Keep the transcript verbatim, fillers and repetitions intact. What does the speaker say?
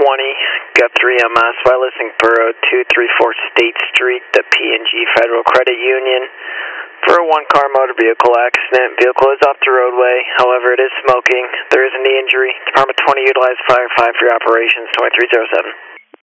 twenty, Guthrie M S, Listing Borough, two thirty-four State Street, the P and G Federal Credit Union. For a one-car motor vehicle accident, vehicle is off the roadway. However, it is smoking. There is a knee injury. Department twenty utilized Fire five for your operations, twenty-three oh seven.